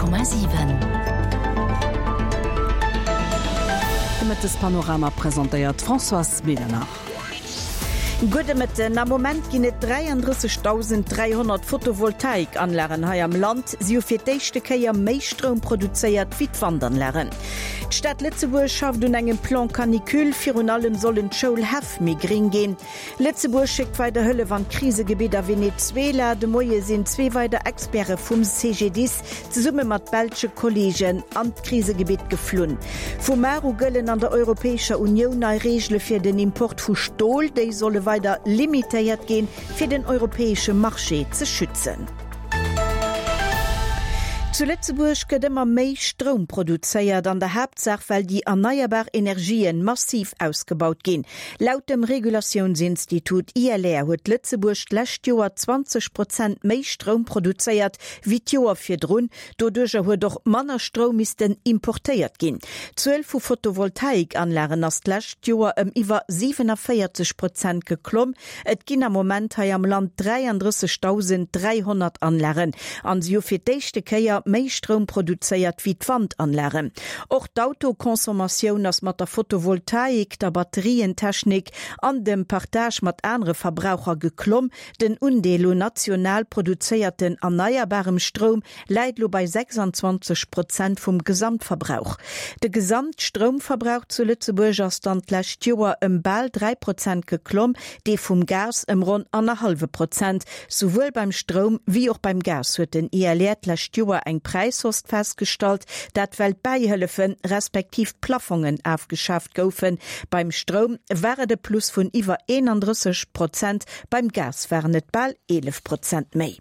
100,7. Mit das Panorama präsentiert François Medenach. Gute Mitte, am Moment ginne 33.300 Photovoltaikanlagen hier am Land, sie auf die erste Keier mehr Strom produziert wie die Wandanlagen. Die Stadt Lützeburg schafft einen engen Plan Kanikül, für und allem sollen die Schulen mehr grün gehen. Lützeburg schickt weiter Hölle van Krisengebiet Venezuela, de Moje sind 2 weitere Experten vom CGDIS zusammen mit belgischen Kollegen an das Krisengebiet geflohen. Vom Maru göllen an der Europäischen Union neue Regeln für den Import von Stahl, die sollen weiter limitiert gehen, für den europäischen Marché zu schützen. Zu Lützeburg gëtt immer méi Strom produzéiert an der Hauptsache, weil die erneuerbaren Energien massiv ausgebaut gehen. Laut dem Regulationsinstitut ILR huet Lützeburg letztes Jahr 20% mehr Strom produziert wie die Jahr virdrun, dodurch huet doch manner Strom müssten importiert gehen. 12 Photovoltaikanlagen as letztes Jahr iwwer 47% geklommen. Et ginn am Moment hier am Land 33.300 Anlagen. An sie fir d'éischte Keier mehr Strom produziert wie die Wandanlagen. Auch die Autokonsommation ist mit der Photovoltaik, der Batterientechnik an dem Partage mit anderen Verbrauchern geklommen. Den Undelo national produzierten erneuerbaren Strom leidet bei 26% vom Gesamtverbrauch. Der Gesamtstromverbrauch zu Lützeburg ist dann letztes Jahr bald 3% geklommen, die vom Gas rund 1,5%. Sowohl beim Strom wie auch beim Gas wird den ILR letztes Jahr ein Preishost festgestellt, dat Weltbeihilfen respektiv Plaffungen aufgeschafft goufen. Beim Strom wäre der Plus von über 31%, beim Gas wären net bald 11% mehr.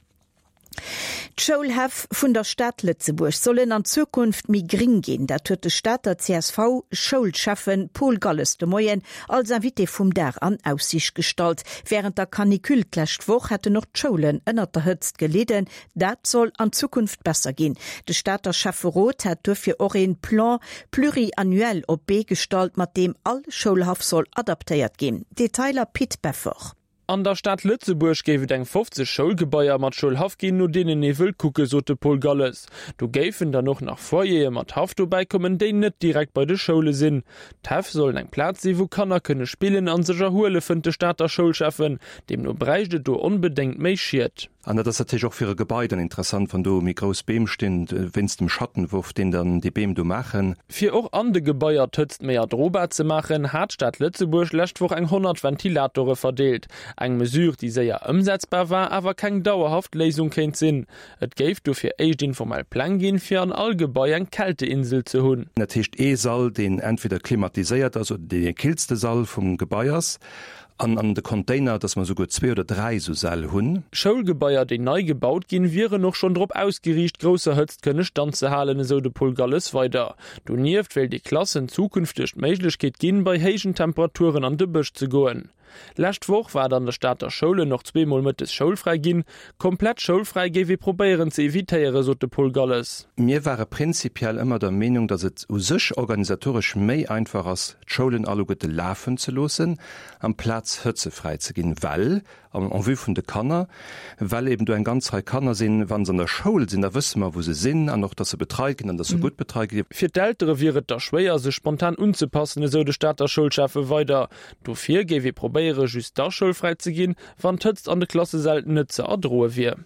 Die Schulhef vun der Stadt Lützeburg sollen an Zukunft mi gering gehen. Dat huet de Stadt der CSV Schulchefen Paul Galles de Moyen als Invité vum der an Aussicht gestalt. Während der Kanikül letzte Woche hätte noch die Schulen ënner der Hützt geleden. Dat soll an Zukunft besser gehen. De Stadt der Schafferot hat dafür auch einen Plan pluriannuell op B gestalt, mit dem all Schulhaf soll adaptiert gehen. Detailer Piet Beffer. An der Stadt Lützeburg gäfe eng 50 Schulgebäier mat Schulhaft gehen, nur denen Nevel kucke, sote Paul Galles. Du gäfen da noch nach Foyer mat Haft vorbeikommen, die net direkt bei der Schule sind. Taf sollen eng Platz sie, wo Kanner könne spielen an sich Hule von der Stadt der Schul schaffen, dem nur breichte du unbedingt meischiert. Und das ist natürlich auch für ihre Gebäude interessant, wenn du mit groß Beam stehst, wenn es dem Schattenwurf, den dann die Beam du machen. Für auch andere Gebäude tötzt mehr Drohbar zu machen, hat Stadt Lützeburg letzte Woche 100 Ventilatore verdeelt. Eine Mesure, die sehr umsetzbar war, aber keine dauerhafte Lösung kennt Sinn. Es gäbe dafür echt den formalen Plan gehen, für ein Allgebäude eine kalte Insel zu haben. Natürlich Saal, den entweder klimatisiert, also der kälteste Saal vom Gebäudes, an de Container, dass man so gut 2 oder 3 so Saal hun. Schulgebäuer, die neu gebaut gehen, wäre noch schon drauf ausgerichtet, große Hützt könne standzuhalten, so de Paul Galles weiter. Du nieft, weil die Klassen zukünftig Möglichkeit gehen, bei heißen Temperaturen an de Büsch zu gehen. Letzte Woche war dann der Stadt der Schule noch 2 Mal mit des Schulfrei gehen. Komplett schulfrei gehen wir probieren zu evitieren, so de Paul Galles. Mir war prinzipiell immer der Meinung, dass es sich organisatorisch mehr einfach ist, die Schulen alle gut laufen zu lassen, am Platz Hütze frei zu gehen, weil, an wie von den Kanner, weil eben du ein ganz Reihe Kanner sind, wenn sie in der Schule sind, da wissen wir, wo sie sind, und auch, dass sie betreiben, und dass sie gut betreiben. Für die Ältere wäre es da schwer, sich spontan anzupassen, so die Stadt der Schulschafe weiter. Dafür gehen wir probieren, just da schulfrei zu gehen, wann tötzt an der Klasse selten nicht zu erdrohen wir.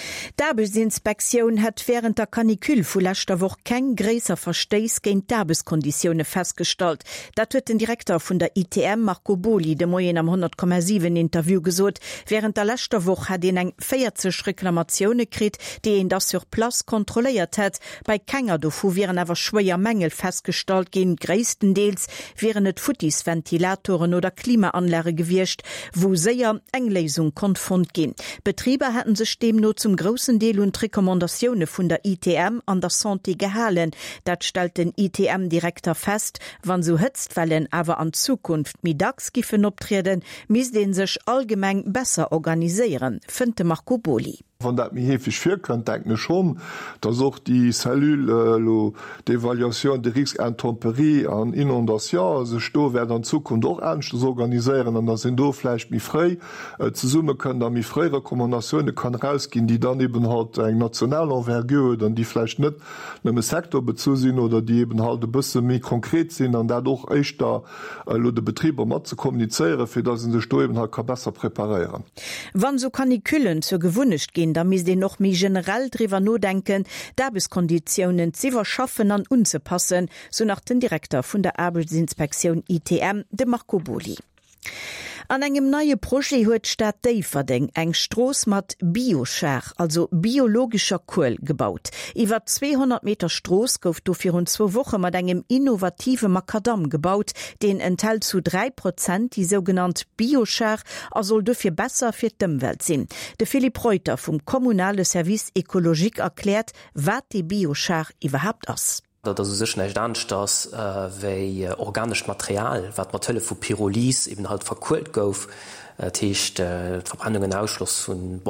D'Abesinspektion hat während der Kanikül vu letzter Woche kein gräser Verstoß gegen D'Abeskonditionen festgestellt. Dat huet den Direktor von der ITM Marco Boli de Moyen am 100,7 Interview gesot. Während der letzter Woche hat eng 40 Reklamationen gekriegt, die in das sur Platz kontrolliert hat. Bei keiner dofu wären aber schwer Mängel festgestellt gegen größtenteils wären net Futis, Ventilatoren oder Klimaanlage gewircht, wo sehr eng Lesung konfront gehen. Betriebe hatten sich dem nur zum großen Teil und Rekommandationen von der ITM an der Santé gehalten. Das stellt den ITM-Direktor fest, wann so Hitzwellen aber an Zukunft mit Dachskiffen optreten, müssen sich allgemein besser organisieren, findet Marco Boli. Van dat mir hefig fir könnt denken schon, dass auch die Cellule d'Evaluation de Risque en Temperie an Inundation se sto werden an Zukunft doch ernst organisieren, an da sind dofle mi frei zu summe können da mi freie Rekommandationen kann rausgehen, die dann eben halt eng national envergue, dann die fleisch net nem Sektor bezusinn oder die eben halt de bësse mi konkret sinn, an dadurch echt da de Betrieber mat zu kommunizieren, fir dat se Sto eben halt kann besser preparieren. Wann so kann die Küllen zur gewunnecht gehen, da mis den noch mi generell drwer no denken, Derbeskonditionen ziwer schaffen an unzupassen, so nach den Direktor vun der Arbeitsinspektion ITM, de Marco Boli. An engem neue Projekt huet Stadt Deiferding eng Stroos mat Bioscher, also biologischer Kohl gebaut. Iwer 200 Meter Stroos gouf do 2 Wochen mat engem innovative Makadam gebaut, den enthält zu 3% die sogenannte Bioscher, soll dofir besser fir d'Umwelt sinn. De Philipp Reuter vom Kommunale Service Ökologik erklärt, wat die Bioscher überhaupt ass. Dat sech nicht ernst, dass wéi organisch Material, wat Matelle vu Pyrolis eben halt verkult gouf, techt Verbrennungen Ausschluss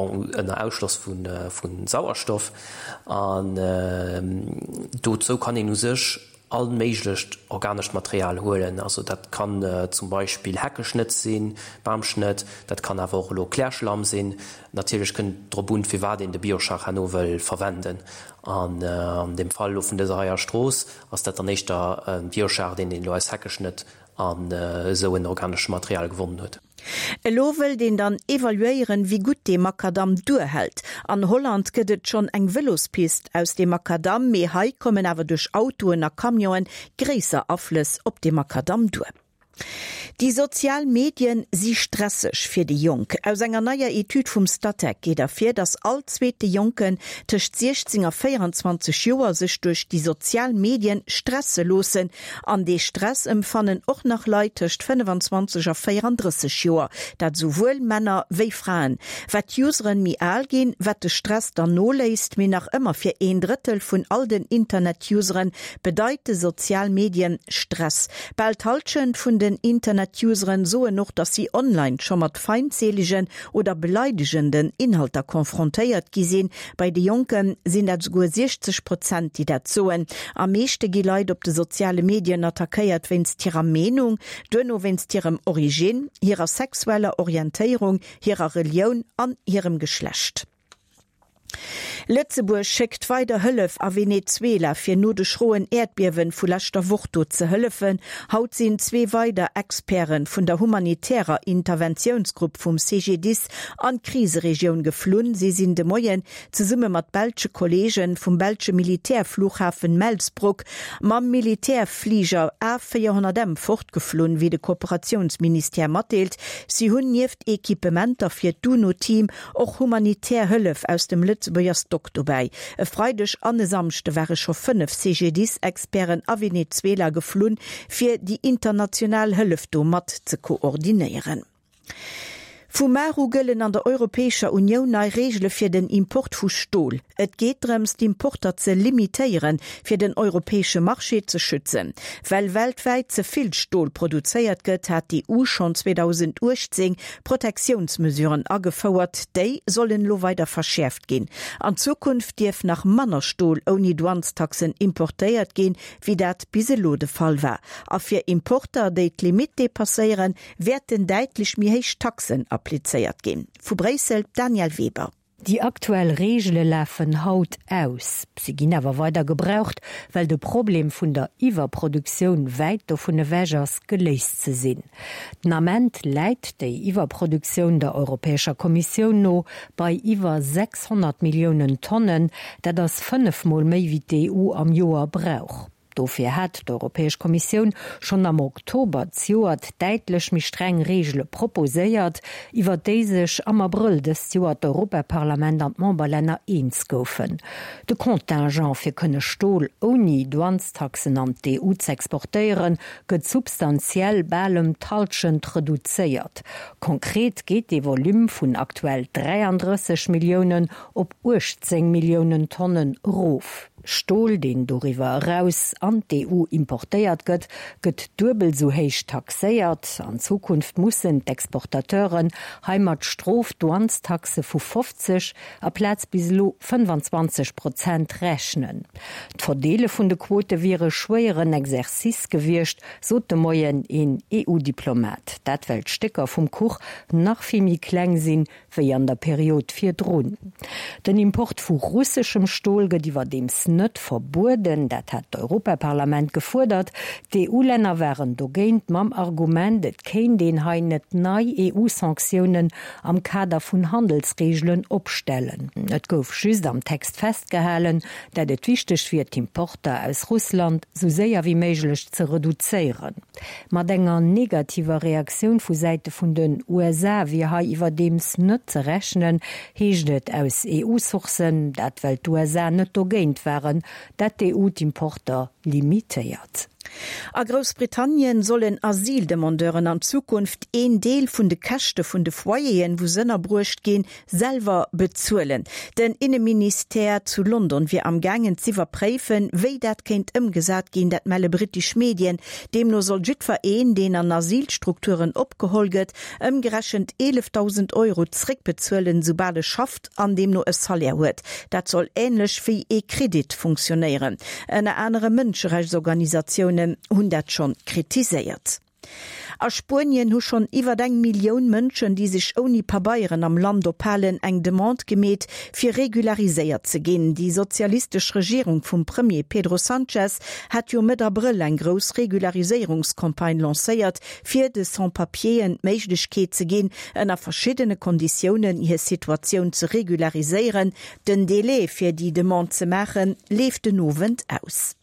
vun Sauerstoff an so kann ich nu sech allen méiglecht organisch Material holen. Also dat kann zum Beispiel Heckeschnitt sinn, Baumschnitt, dat kann awer lo Klärschlamm sinn. Natürlich können Drobun fir wat in de Bioschach Hannovel verwenden. An dem Fall vun der Saier Stroos ass dat der nächster Bioschach den Lois Heckeschnitt an so en organisch Material gewonnen huet. Lo will den dann evaluieren, wie gut de Makadam durchhält. An Holland gëtt schon eng Velospist aus dem Makadam, me hai kommen awer durch Autoen a Kamioen gräser Affles op dem Makadam durch. Die Sozialmedien sie stressig für die Jung. Aus einer neuer Etüd vom Statec geht dafür, dass all zweite Jungen zwischen 16 und 24 Jahren sich durch die Sozialmedien stressen lassen. An den Stress empfangen auch noch Leute zwischen 25 und 34 Jahren. Das sowohl Männer wie Frauen. Was Useren mir gehen, was der Stress dann noch leist, mir nach immer für 1/3 von all den Internet-Useren bedeutet Sozialmedien Stress. Bald haltend von den Internet-Useren so noch, dass sie online schon mit feindseligen oder beleidigenden Inhalten konfrontiert gesehen. Bei den Jungen sind das sogar 60%, die das soen. Am meisten die Leute auf die sozialen Medien attackiert, wenn es ihrer Meinung, dann wenn es ihrem Origin, ihrer sexueller Orientierung, ihrer Religion an ihrem Geschlecht. Lützeburg schickt weiter Hëllef a Venezuela fir no de schroen Erdbeben vu lachter Wuchto ze hëllefen. Haut sinn 2 weiter Experten vun der humanitärer Interventionsgruppe vum CGDIS an Kriseregion geflohen. Sie sind de Moien ze summe mat Belsche Kollegen vum Belsche Militärflughafen Melsbruck mam Militärflieger A400M fortgeflohen, wie de Kooperationsminister matteelt. Sie hunn nieft Ekipementer fir d'UNO-Team och humanitär Hëllef aus dem Lützeburger Stock dabei. Freitag an Samstag waren schon 5 CGDIS-Experten a Venezuela geflohen, für die internationale Hilfe mat zu koordinieren. Fumaru gëllen an der Europäischer Union neue Regeln für den Import von Stahl. Et geht darum, die Importer zu limitieren, für den europäischen Marché zu schützen. Weil weltweit zu viel Stahl produziert wird, hat die EU schon 2018 Protektionsmesuren angefordert. Die sollen lo weiter verschärft gehen. An Zukunft darf nach Mannerstahl ohne Douanetaxen importiert gehen, wie das biselo der Fall war. Auch für Importer, die die Limite passieren, werden deutlich mehr Taxen appliziert gehen. Vu Bresel, Daniel Weber. Die aktuell Regel läfen haut aus. Sie gin awer weiter gebraucht, weil de Problem vun der Iwerproduktion weit do vun de Wägers geleist ze sinn. D'Nament leiit déi Iwerproduktion der Europäischer Kommission no bei iwwer 600 Millionen Tonnen, dat das 5-mal méi wie d'EU am Joer brauch. Dofir hat d'Europäesch Kommission schon am Oktober Joert deitlech mi streng Regel proposéiert, iwwer déisech am April des Joer d'Europaparlament an Memberlänner eens goufen. De Kontingent fir kënne Stohl oni Douanetaxen an d'EU ze exportéieren gëtt substanziell ballem talschend reduzéiert. Konkret geht de Volum vun aktuell 33 Millionen op 18 Millionen Tonnen rof. Stohl, den doriwer raus an d'EU importéiert gëtt, gëtt dubel so héich taxéiert. An Zukunft mussssen d'Exportateuren Heimatstrof Douanstaxe vu 50 a Platz bis lo 25% rechnen. D'Verdeele vun de Quote wiere schwéieren Exercis gewircht, so de Moien en EU-Diplomat. Dat wät Stecker vum Kuch nach vimi kleng sinn wéi an der Periode fir Drun. Den Import vu russsischem Stohl gëtt iwwer dems net verboden, dat hat d'Europaparlament gefordert. Die EU-Länner wären dogéint mam Argument, et kéint den hain net nei EU-Sanktionen am Kader vun Handelsregelen opstellen. Et gouf schüst am Text festgehalen, dat et wichtech fir d'Importer aus Russland so séier wie méiglech ze reduzéieren. Mat enger negativer Reaktion vu Seite vun den USA wie ha iwwer dems net ze rechnen, heeschtet aus EU-Sourcen, dat Welt USA net dogéint wären, dat EU d'Importer limitéiert. A Großbritannien sollen Asildemandeuren an Zukunft een Deel vun de Kächte vun de Foyeien, wo Sënner brucht gin, selber bezuelen. Den Innenminister zu London wie am gangen ziwer präfen, wéi dat kenint ëmgesat gin, dat melle britisch Medien, dem no soll jitwer een, den an Asylstrukturen opgeholget, ëmgerechend 11.000 € zrick bezuelen, sobald schafft, an dem no es Salär huet. Dat soll ähnlich wie E-Kredit funktionieren. Eine andere Menschenrechtsorganisation hun dat schon kritiséiert. A Spien hu schon iwwer 1 Million Mënschen, die sich oni Pabeieren am Land opalen eng Demand gemet, fir regulariséiert ze ginn. Die sozialistische Regierung vum Premier Pedro Sánchez hat jo mit April eng gros Regularisierungskampagne lancéiert, fir de Sans-Papierien Meiglechkeet ze ginn, ënner verschiedene Konditionen ihre Situation zu regularisieren. Den Delay fir die Demand ze machen, leef den Novent aus.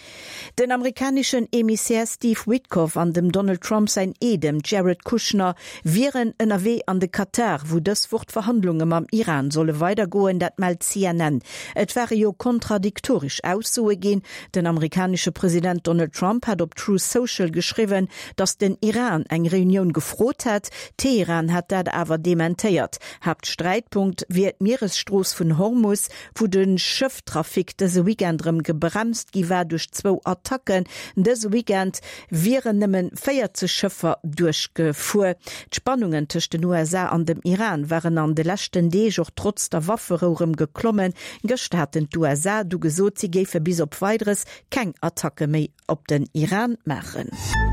Den amerikanischen Emissär Steve Witkoff an dem Donald Trump sein Edem Jared Kushner wären NRW an de Katar, wo das Verhandlungen am Iran solle weitergoen, dat meldt CNN. Et wäre jo kontradiktorisch aussoe gehen. Den amerikanische Präsident Donald Trump hat op True Social geschrieben, dass den Iran eng Reunion gefrot hat. Teheran hat dat aber dementiert. Habt Streitpunkt wird Meeresstroß von Hormuz, wo den Schifftrafik des Weekendrem gebremst giwer durch 2 Attacken. Des Weekend wären nimmen 40 Schiffer durchgefuhr. Spannungen zwischen den USA an dem Iran waren an de letzten Dage auch trotz der Waffenrohrem geklommen. Gestatten die USA du gesot sie gefe bis op weiteres kein Attacke mehr op den Iran machen.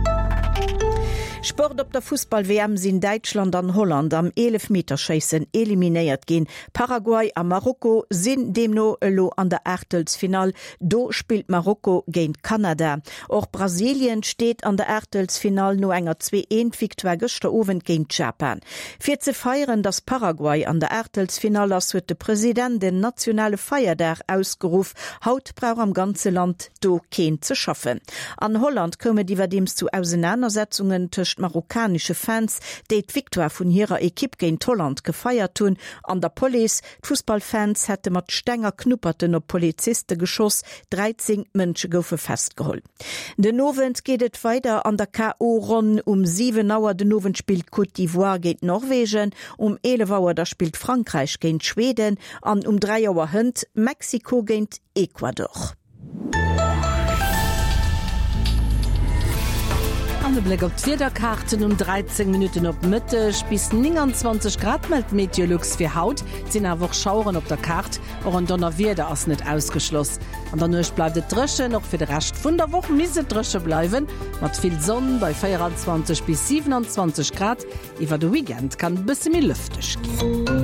Sport op der Fußball-WM sind Deutschland an Holland am 11-Meter-Schießen eliminiert gehen. Paraguay a Marokko sind demno lo an der Achtelfinal. Do spielt Marokko gegen Kanada. Auch Brasilien steht an der Achtelfinal no enger 2-1 Victoire gestern Abend gegen Japan. Für zu feiern, dass Paraguay an der Achtelfinal als wird der Präsident den nationale Feiertag ausgerufen, haut braucht am ganzen Land do kein zu schaffen. An Holland kommen die zu Auseinandersetzungen zwischen marokkanische Fans, die die Victoire von ihrer Equipe gegen Holland gefeiert tun. An der Police, Fußballfans hätte mit Stenger knupperten auf Polizisten geschoss, 13 Menschen goufe festgeholt. Den Novent geht es weiter an der K.O.-Runde. Um 7 Uhr den Novent spielt Côte d'Ivoire gegen Norwegen, um 11 Uhr da spielt Frankreich gegen Schweden, und um 3 Uhr Hund Mexiko gegen Ecuador. Blick op Twitter-Karten um 13 Minuten op Mitte bis 29 Grad meldt Meteorlux für Haut, sind einfach schauren op der Karte, auch an Donnerwetter ass net ausgeschloss. An der Nuch bleibt et Drösche noch für den Rest von der Woche miese Drösche bleiben, mit viel Sonne bei 24 bis 27 Grad. Über den Weekend kann ein bisschen mehr lüftig gehen.